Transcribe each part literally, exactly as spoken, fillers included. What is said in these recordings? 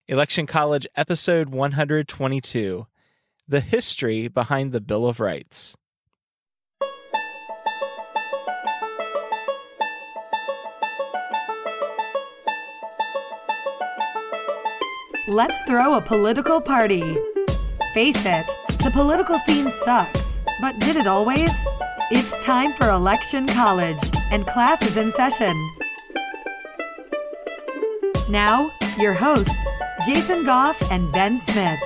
Election College, episode one hundred twenty-two, The History Behind the Bill of Rights. Let's throw a political party. Face it, the political scene sucks, but did it always? It's time for Election College, and class is in session. Now, your hosts, Jason Goff and Ben Smith.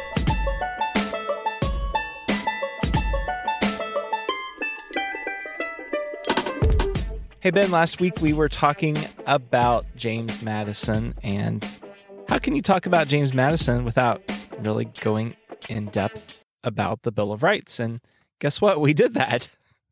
Hey, Ben, last week we were talking about James Madison, and how can you talk about James Madison without really going in depth about the Bill of Rights? And guess what? We did that.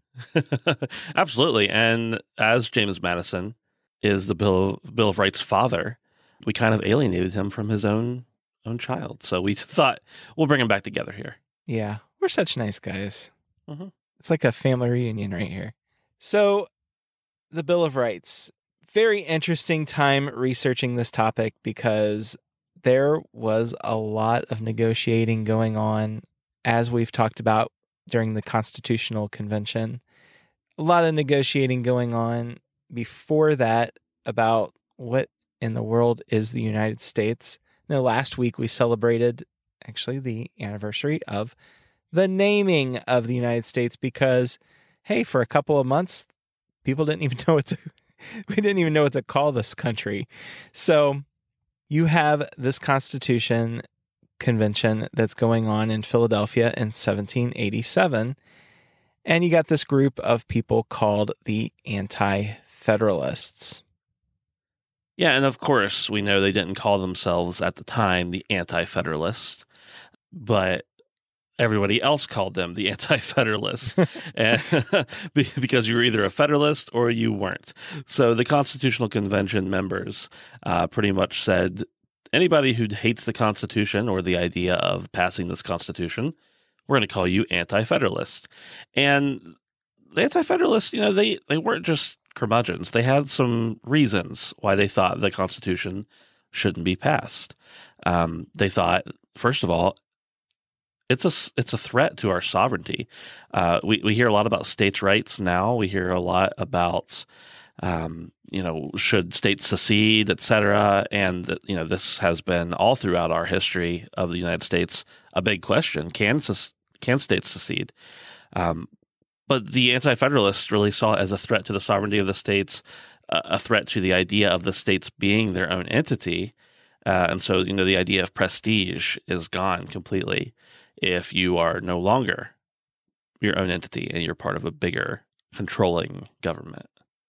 Absolutely. And as James Madison is the Bill, Bill of Rights father, we kind of alienated him from his own own child. So we thought we'll bring him back together here. Yeah, we're such nice guys. Mm-hmm. It's like a family reunion right here. So the Bill of Rights, very interesting time researching this topic because there was a lot of negotiating going on, as we've talked about during the Constitutional Convention. A lot of negotiating going on before that about what in the world is the United States. Now, last week we celebrated actually the anniversary of the naming of the United States because, hey, for a couple of months, people didn't even know what to, we didn't even know what to call this country. So you have this Constitution Convention that's going on in Philadelphia in seventeen eighty-seven, and you got this group of people called the Anti-Federalists. Yeah, and of course, we know they didn't call themselves at the time the Anti-Federalists, but everybody else called them the Anti-Federalists and because you were either a Federalist or you weren't. So the Constitutional Convention members uh, pretty much said, anybody who hates the Constitution or the idea of passing this Constitution, we're going to call you Anti-Federalist. And the Anti-Federalists, you know, they, they weren't just curmudgeons. They had some reasons why they thought the Constitution shouldn't be passed. Um, they thought, first of all, it's a it's a threat to our sovereignty. Uh, we we hear a lot about states' rights now. We hear a lot about um, you know, should states secede, et cetera. And you know, this has been all throughout our history of the United States a big question: Can can states secede? Um, But the Anti-Federalists really saw it as a threat to the sovereignty of the states, uh, a threat to the idea of the states being their own entity. Uh, and so, you know, the idea of prestige is gone completely if you are no longer your own entity and you're part of a bigger controlling government.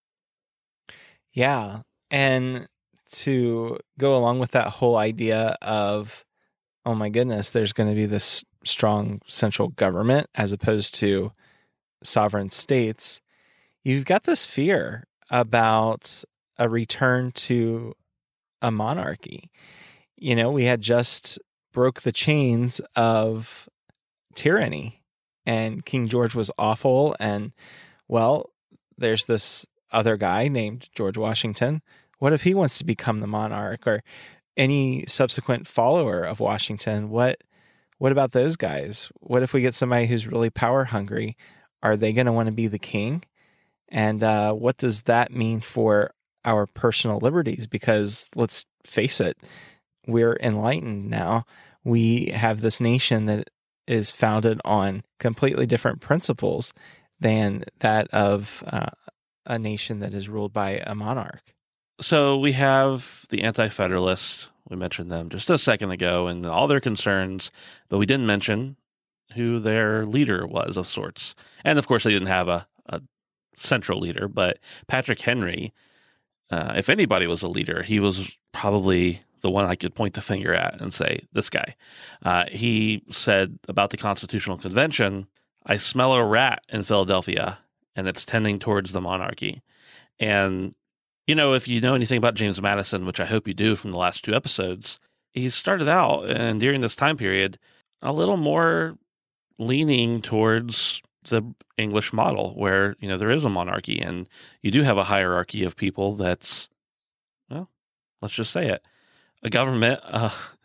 Yeah. And to go along with that whole idea of, oh my goodness, there's going to be this strong central government as opposed to sovereign states, you've got this fear about a return to a monarchy. You know, we had just broke the chains of tyranny, and King George was awful. And, well, there's this other guy named George Washington. What if he wants to become the monarch, or any subsequent follower of Washington? What, what about those guys? What if we get somebody who's really power hungry? Are they going to want to be the king? And uh, what does that mean for our personal liberties? Because let's face it, we're enlightened now. We have this nation that is founded on completely different principles than that of uh, a nation that is ruled by a monarch. So we have the Anti-Federalists. We mentioned them just a second ago and all their concerns, but we didn't mention who their leader was of sorts. And of course, they didn't have a, a central leader, but Patrick Henry, uh, if anybody was a leader, he was probably the one I could point the finger at and say, this guy. Uh, he said about the Constitutional Convention, I smell a rat in Philadelphia, and it's tending towards the monarchy. And, you know, if you know anything about James Madison, which I hope you do from the last two episodes, he started out, and during this time period, a little more leaning towards the English model where, you know, there is a monarchy and you do have a hierarchy of people that's, well, let's just say it, a government uh,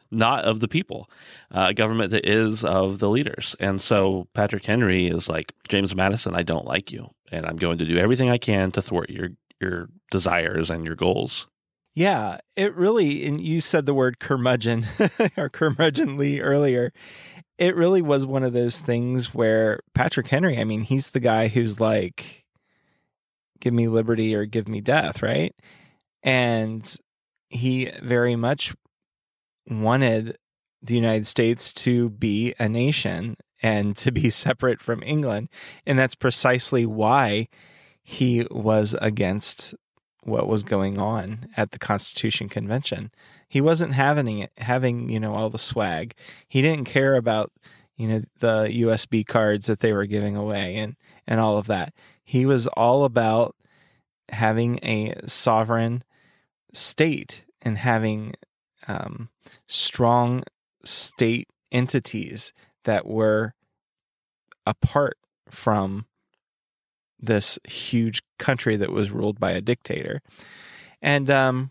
not of the people, uh, a government that is of the leaders. And so Patrick Henry is like, James Madison, I don't like you, and I'm going to do everything I can to thwart your your desires and your goals. Yeah, it really, and you said the word curmudgeon or curmudgeonly earlier. It really was one of those things where Patrick Henry, I mean, he's the guy who's like, give me liberty or give me death, right? And he very much wanted the United States to be a nation and to be separate from England. And that's precisely why he was against what was going on at the Constitution Convention. He wasn't having it, having, you know, all the swag. He didn't care about, you know, the U S B cards that they were giving away and, and all of that. He was all about having a sovereign state and having um, strong state entities that were apart from this huge country that was ruled by a dictator. And um,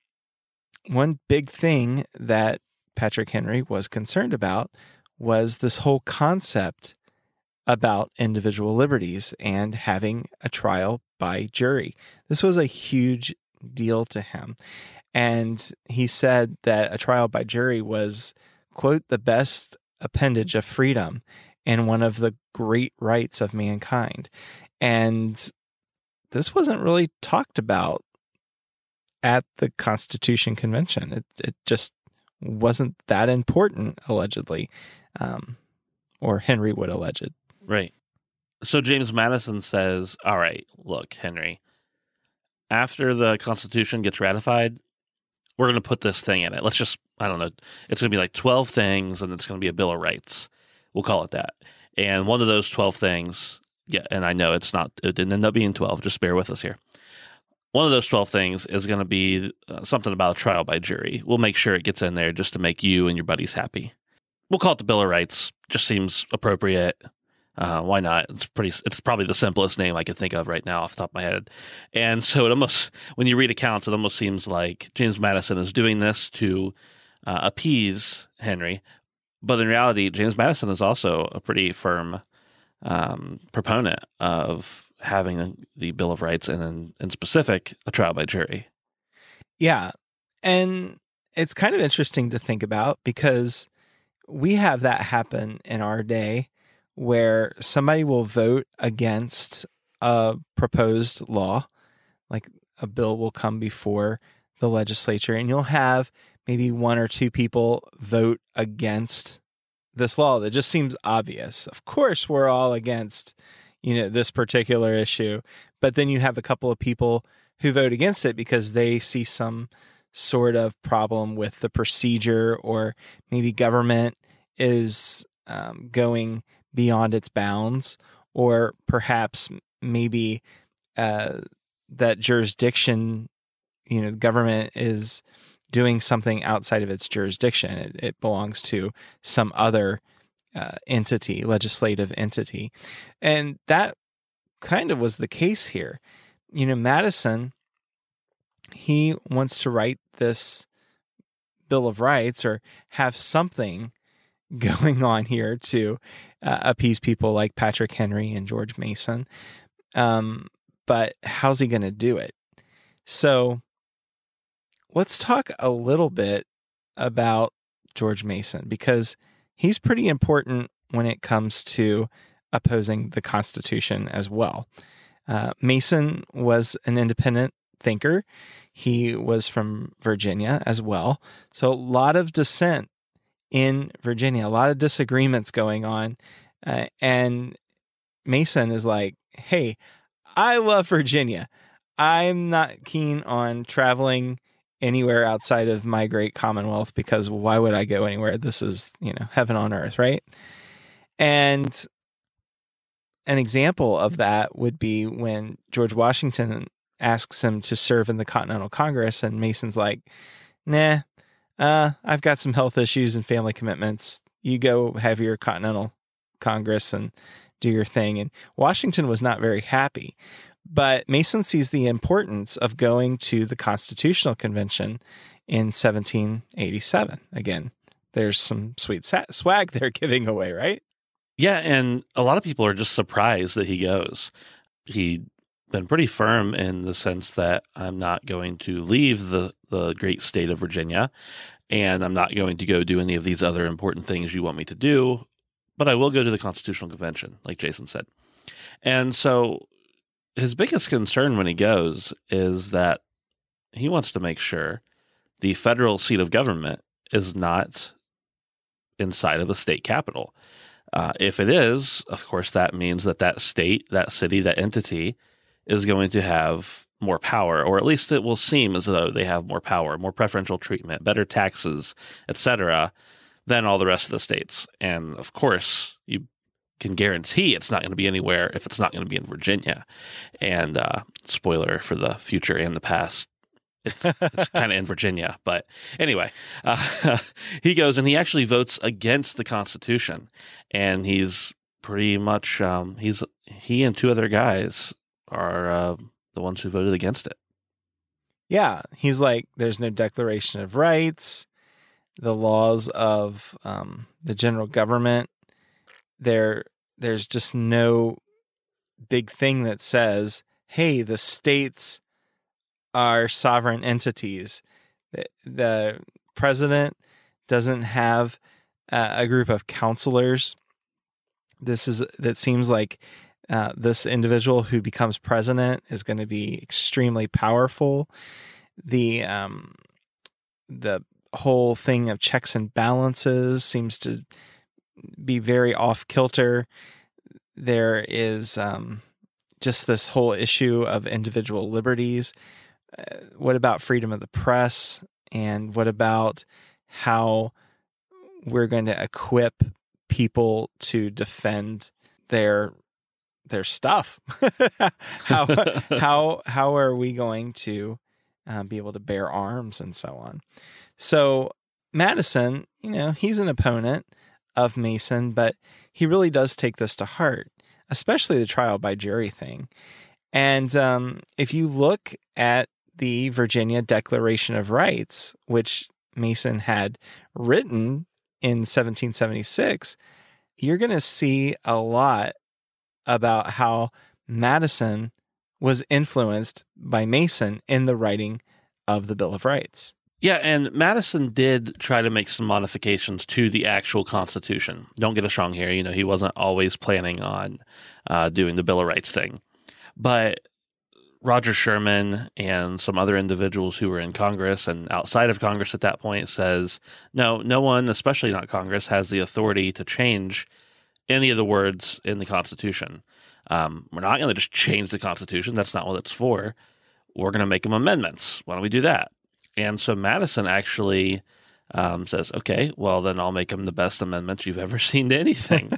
one big thing that Patrick Henry was concerned about was this whole concept about individual liberties and having a trial by jury. This was a huge deal to him. And he said that a trial by jury was, quote, the best appendage of freedom and one of the great rights of mankind. And this wasn't really talked about at the Constitution Convention. It it just wasn't that important, allegedly, um, or Henry would allege it. Right. So James Madison says, all right, look, Henry, after the Constitution gets ratified, we're going to put this thing in it. Let's just, I don't know, it's going to be like twelve things, and it's going to be a Bill of Rights. We'll call it that. And one of those twelve things, yeah, and I know it's not, it didn't end up being twelve, just bear with us here. One of those twelve things is going to be uh, something about a trial by jury. We'll make sure it gets in there just to make you and your buddies happy. We'll call it the Bill of Rights. Just seems appropriate. Uh, why not? It's pretty. It's probably the simplest name I could think of right now off the top of my head. And so it almost, when you read accounts, it almost seems like James Madison is doing this to uh, appease Henry. But in reality, James Madison is also a pretty firm um, proponent of having the Bill of Rights and, in, in specific, a trial by jury. Yeah. And it's kind of interesting to think about because we have that happen in our day where somebody will vote against a proposed law, like a bill will come before the legislature, and you'll have maybe one or two people vote against this law that just seems obvious. Of course, we're all against, you know, this particular issue, but then you have a couple of people who vote against it because they see some sort of problem with the procedure, or maybe government is um, going beyond its bounds, or perhaps maybe uh, that jurisdiction, you know, the government is doing something outside of its jurisdiction. It, it belongs to some other uh, entity, legislative entity. And that kind of was the case here. You know, Madison, he wants to write this Bill of Rights or have something going on here to uh, appease people like Patrick Henry and George Mason. Um, but how's he going to do it? So let's talk a little bit about George Mason, because he's pretty important when it comes to opposing the Constitution as well. Uh, Mason was an independent thinker. He was from Virginia as well. So a lot of dissent in Virginia, a lot of disagreements going on. Uh, and Mason is like, hey, I love Virginia. I'm not keen on traveling anywhere outside of my great Commonwealth, because why would I go anywhere? This is, you know, heaven on earth, right? And an example of that would be when George Washington asks him to serve in the Continental Congress, and Mason's like, nah, uh, I've got some health issues and family commitments. You go have your Continental Congress and do your thing. And Washington was not very happy. But Mason sees the importance of going to the Constitutional Convention in seventeen eighty-seven. Again, there's some sweet sa- swag they're giving away, right? Yeah, and a lot of people are just surprised that he goes. He'd been pretty firm in the sense that I'm not going to leave the, the great state of Virginia, and I'm not going to go do any of these other important things you want me to do, but I will go to the Constitutional Convention, like Jason said. And so his biggest concern when he goes is that he wants to make sure the federal seat of government is not inside of a state capital. Uh, if it is, of course, that means that that state, that city, that entity is going to have more power, or at least it will seem as though they have more power, more preferential treatment, better taxes, et cetera, than all the rest of the states. And of course, you can guarantee it's not going to be anywhere if it's not going to be in Virginia. And uh, spoiler for the future and the past, it's, it's kind of in Virginia. But anyway, uh, he goes and he actually votes against the Constitution, and he's pretty much um, he's he and two other guys are uh, the ones who voted against it. Yeah, he's like, there's no Declaration of Rights, the laws of um, the general government. There, there's just no big thing that says, hey, the states are sovereign entities. The, the president doesn't have uh, a group of counselors. This is that seems like uh, this individual who becomes president is going to be extremely powerful. The um, the whole thing of checks and balances seems to be very off kilter. There is um, just this whole issue of individual liberties. Uh, what about freedom of the press? And what about how we're going to equip people to defend their their stuff? how how how are we going to uh, be able to bear arms and so on? So Madison, you know, he's an opponent of Mason, but he really does take this to heart, especially the trial by jury thing. And um, if you look at the Virginia Declaration of Rights, which Mason had written in seventeen seventy-six, you're going to see a lot about how Madison was influenced by Mason in the writing of the Bill of Rights. Yeah, and Madison did try to make some modifications to the actual Constitution. Don't get us wrong here. You know, he wasn't always planning on uh, doing the Bill of Rights thing. But Roger Sherman and some other individuals who were in Congress and outside of Congress at that point says, no, no one, especially not Congress, has the authority to change any of the words in the Constitution. Um, we're not going to just change the Constitution. That's not what it's for. We're going to make them amendments. Why don't we do that? And so Madison actually um, says, okay, well, then I'll make them the best amendments you've ever seen to anything.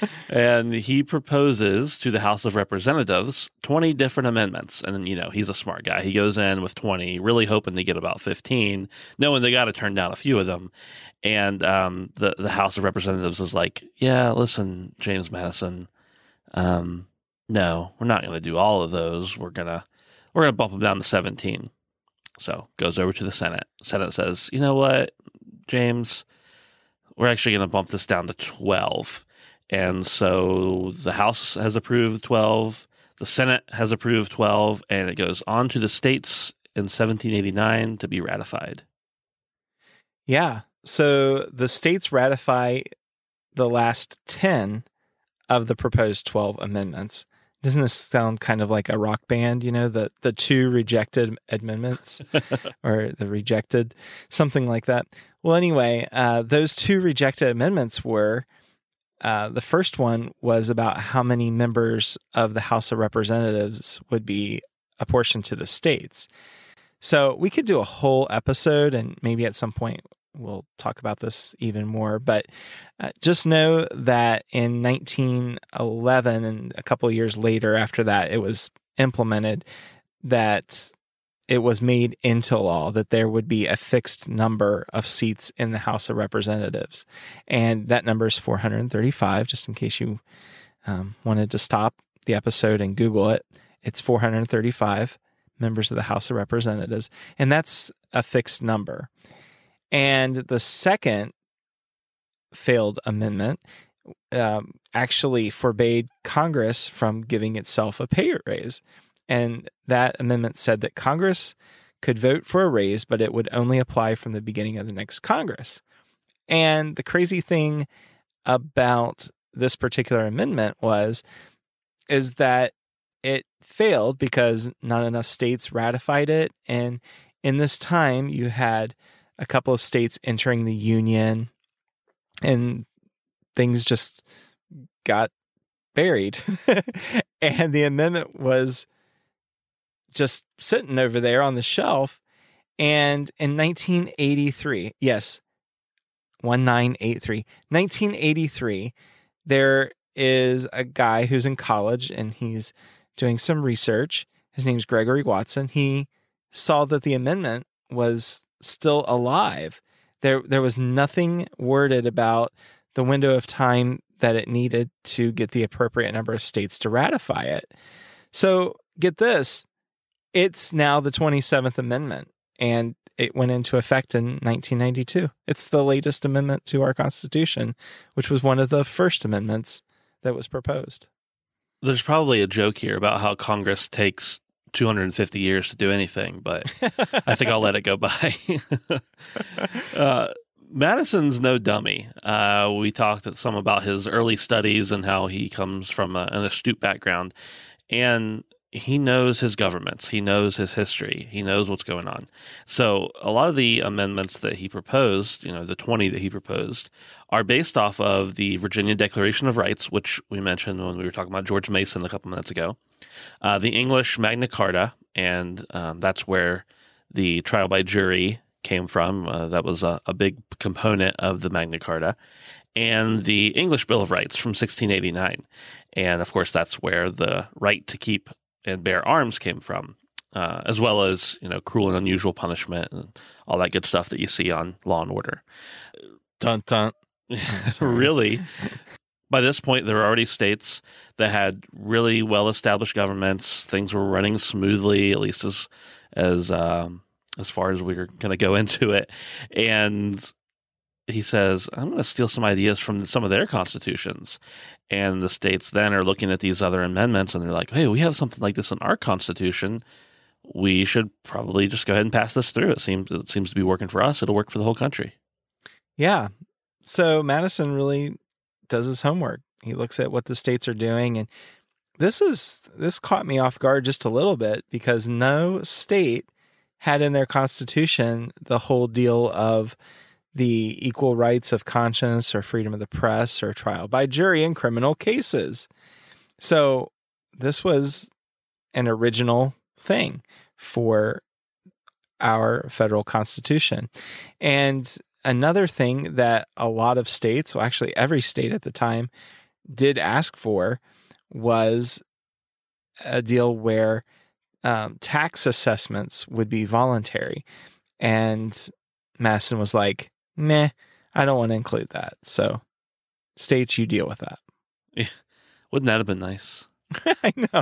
And he proposes to the House of Representatives twenty different amendments. And, you know, he's a smart guy. He goes in with twenty, really hoping to get about fifteen, knowing they got to turn down a few of them. And um, the, the House of Representatives is like, yeah, listen, James Madison, um, no, we're not going to do all of those. We're going to we're going to bump them down to seventeen. So goes over to the Senate. Senate says, you know what, James, we're actually going to bump this down to twelve. And so the House has approved twelve. The Senate has approved twelve. And it goes on to the states in seventeen eighty-nine to be ratified. Yeah. So the states ratify the last ten of the proposed twelve amendments. Doesn't this sound kind of like a rock band, you know, the, the two rejected amendments or the rejected, something like that? Well, anyway, uh, those two rejected amendments were, uh, the first one was about how many members of the House of Representatives would be apportioned to the states. So we could do a whole episode, and maybe at some point we'll talk about this even more, but uh, just know that in nineteen eleven and a couple of years later after that, it was implemented that it was made into law that there would be a fixed number of seats in the House of Representatives. And that number is four hundred thirty-five, just in case you um, wanted to stop the episode and Google it. It's four hundred thirty-five members of the House of Representatives, and that's a fixed number. And the second failed amendment um, actually forbade Congress from giving itself a pay raise. And that amendment said that Congress could vote for a raise, but it would only apply from the beginning of the next Congress. And the crazy thing about this particular amendment was, is that it failed because not enough states ratified it. And in this time, you had a couple of states entering the Union, and things just got buried. And the amendment was just sitting over there on the shelf. And in nineteen eighty-three, yes, nineteen eighty-three, nineteen eighty-three, there is a guy who's in college and he's doing some research. His name's Gregory Watson. He saw that the amendment was still alive. There, there was nothing worded about the window of time that it needed to get the appropriate number of states to ratify it. So get this, it's now the twenty-seventh Amendment, and it went into effect in nineteen ninety-two. It's the latest amendment to our Constitution, which was one of the first amendments that was proposed. There's probably a joke here about how Congress takes two hundred fifty years to do anything, but I think I'll let it go by. uh, Madison's no dummy. Uh, we talked some about his early studies and how he comes from a, an astute background, and he knows his governments. He knows his history. He knows what's going on. So a lot of the amendments that he proposed, you know, the twenty that he proposed, are based off of the Virginia Declaration of Rights, which we mentioned when we were talking about George Mason a couple minutes ago, uh, the English Magna Carta, and um, that's where the trial by jury came from. Uh, that was a, a big component of the Magna Carta, and the English Bill of Rights from sixteen eighty-nine. And of course, that's where the right to keep and bear arms came from, uh, as well as, you know, cruel and unusual punishment and all that good stuff that you see on Law and Order. Dun dun. Really, by this point, there were already states that had really well-established governments. Things were running smoothly, at least as as um, as far as we we're going to go into it. And he says, I'm going to steal some ideas from some of their constitutions. And the states then are looking at these other amendments, and they're like, hey, we have something like this in our constitution. We should probably just go ahead and pass this through. It seems it seems to be working for us. It'll work for the whole country. Yeah. So Madison really does his homework. He looks at what the states are doing. And this is this caught me off guard just a little bit, because no state had in their constitution the whole deal of the equal rights of conscience or freedom of the press or trial by jury in criminal cases. So this was an original thing for our federal constitution. And another thing that a lot of states, well, actually every state at the time, did ask for was a deal where um, tax assessments would be voluntary. And Madison was like, meh, I don't want to include that. So states, you deal with that. Yeah. Wouldn't that have been nice? I know.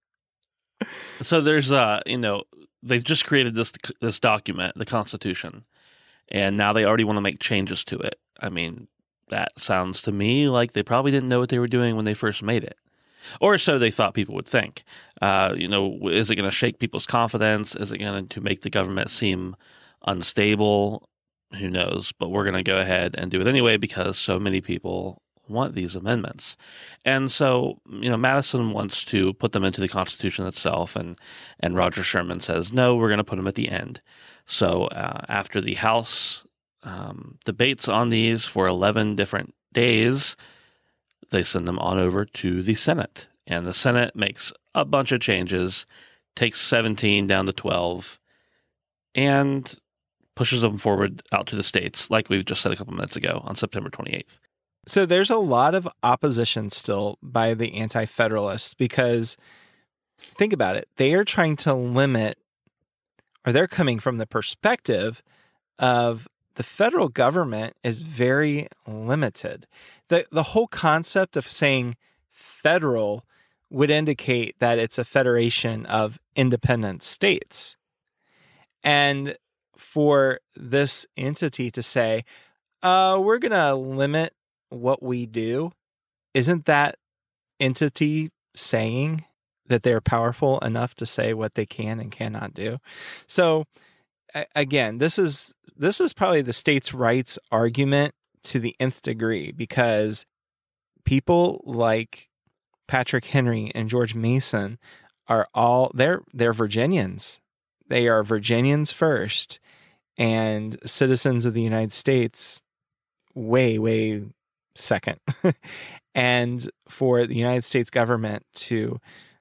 So there's, uh, you know, they've just created this this document, the Constitution, and now they already want to make changes to it. I mean, that sounds to me like they probably didn't know what they were doing when they first made it. Or so they thought people would think. Uh, you know, is it going to shake people's confidence? Is it going to make the government seem unstable? Who knows? But we're going to go ahead and do it anyway because so many people want these amendments. And so, you know, Madison wants to put them into the Constitution itself, and, and Roger Sherman says, no, we're going to put them at the end. So uh, after the House um, debates on these for eleven different days, they send them on over to the Senate. And the Senate makes a bunch of changes, takes seventeen down to twelve, and pushes them forward out to the states, like we've just said a couple minutes ago, on September twenty-eighth. So there's a lot of opposition still by the Anti-Federalists, because think about it. They are trying to limit, or they're coming from the perspective of the federal government is very limited. The, the whole concept of saying federal would indicate that it's a federation of independent states. And for this entity to say, uh, we're going to limit what we do, isn't that entity saying that they're powerful enough to say what they can and cannot do? So again, this is this is probably the states' rights argument to the nth degree, because people like Patrick Henry and George Mason are all they're they're Virginians. They are Virginians first, and citizens of the United States way, way second. And for the United States government to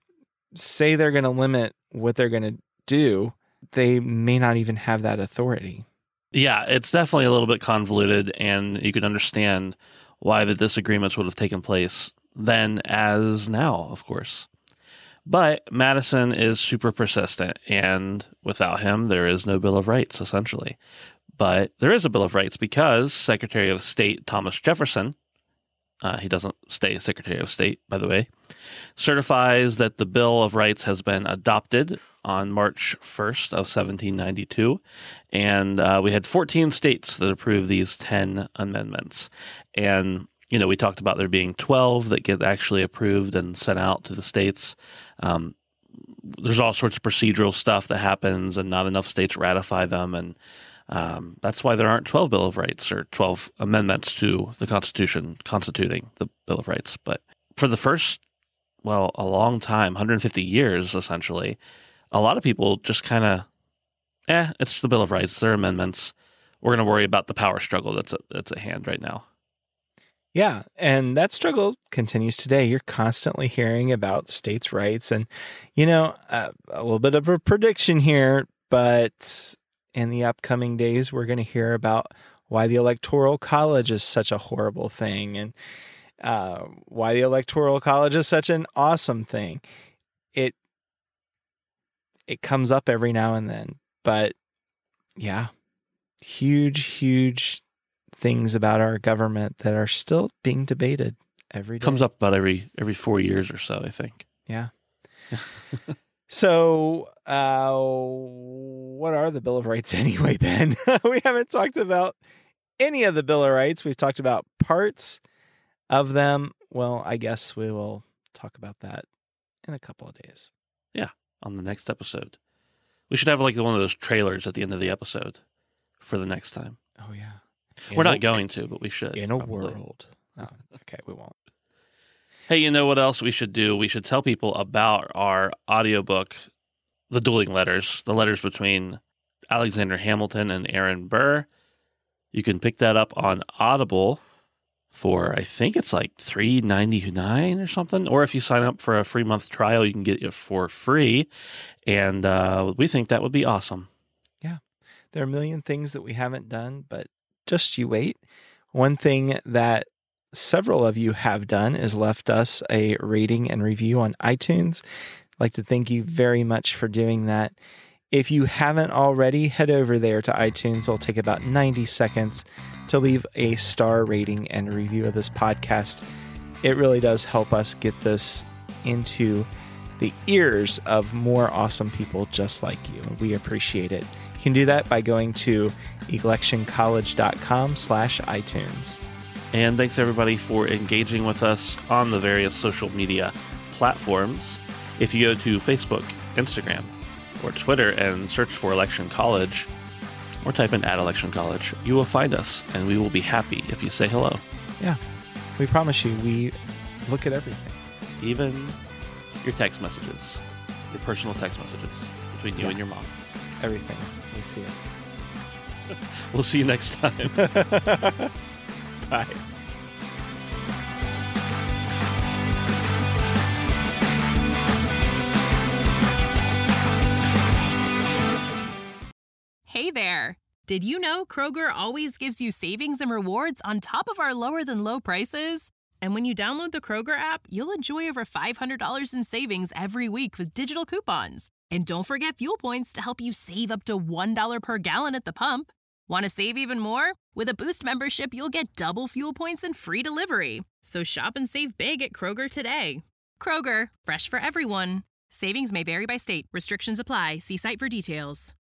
say they're going to limit what they're going to do, they may not even have that authority. Yeah, it's definitely a little bit convoluted, and you can understand why the disagreements would have taken place then as now, of course. But Madison is super persistent, and without him, there is no Bill of Rights, essentially. But there is a Bill of Rights because Secretary of State Thomas Jefferson, uh, he doesn't stay Secretary of State, by the way, certifies that the Bill of Rights has been adopted on March first of seventeen ninety-two, and uh, we had fourteen states that approved these ten amendments. And you know, we talked about there being twelve that get actually approved and sent out to the states. Um, there's all sorts of procedural stuff that happens, and not enough states ratify them, and um, that's why there aren't twelve Bill of Rights or twelve amendments to the Constitution constituting the Bill of Rights. But for the first, well, a long time, one hundred fifty years, essentially, a lot of people just kind of, eh, it's the Bill of Rights, they're amendments. We're going to worry about the power struggle that's at, that's at hand right now. Yeah, and that struggle continues today. You're constantly hearing about states' rights, and, you know, uh, a little bit of a prediction here, but in the upcoming days, we're going to hear about why the Electoral College is such a horrible thing, and uh, why the Electoral College is such an awesome thing. It it comes up every now and then, but yeah, huge, huge things about our government that are still being debated every day. Comes up about every every four years or so, I think. Yeah. So, uh, what are the Bill of Rights anyway, Ben? We haven't talked about any of the Bill of Rights. We've talked about parts of them. Well, I guess we will talk about that in a couple of days. Yeah, on the next episode. We should have like one of those trailers at the end of the episode for the next time. Oh, yeah. In We're not a, going to, but we should. In probably. a world. Oh, okay, we won't. Hey, you know what else we should do? We should tell people about our audiobook, The Dueling Letters, the letters between Alexander Hamilton and Aaron Burr. You can pick that up on Audible for, I think it's like three ninety-nine or something. Or if you sign up for a free month trial, you can get it for free. And uh, we think that would be awesome. Yeah. There are a million things that we haven't done, but just you wait. One thing that several of you have done is left us a rating and review on iTunes. I'd like to thank you very much for doing that. If you haven't already, head over there to iTunes. It'll take about ninety seconds to leave a star rating and review of this podcast. It really does help us get this into the ears of more awesome people just like you. We appreciate it. You can do that by going to electioncollege.com slash iTunes. And thanks everybody for engaging with us on the various social media platforms. If you go to Facebook, Instagram, or Twitter and search for Election College, or type in at Election College, you will find us, and we will be happy if you say hello. Yeah, we promise you, we look at everything. Even your text messages, your personal text messages between you yeah. and your mom. Everything. We see it. We'll see you next time. Bye. Hey there. Did you know Kroger always gives you savings and rewards on top of our lower than low prices? And when you download the Kroger app, you'll enjoy over five hundred dollars in savings every week with digital coupons. And don't forget fuel points to help you save up to one dollar per gallon at the pump. Want to save even more? With a Boost membership, you'll get double fuel points and free delivery. So shop and save big at Kroger today. Kroger, fresh for everyone. Savings may vary by state. Restrictions apply. See site for details.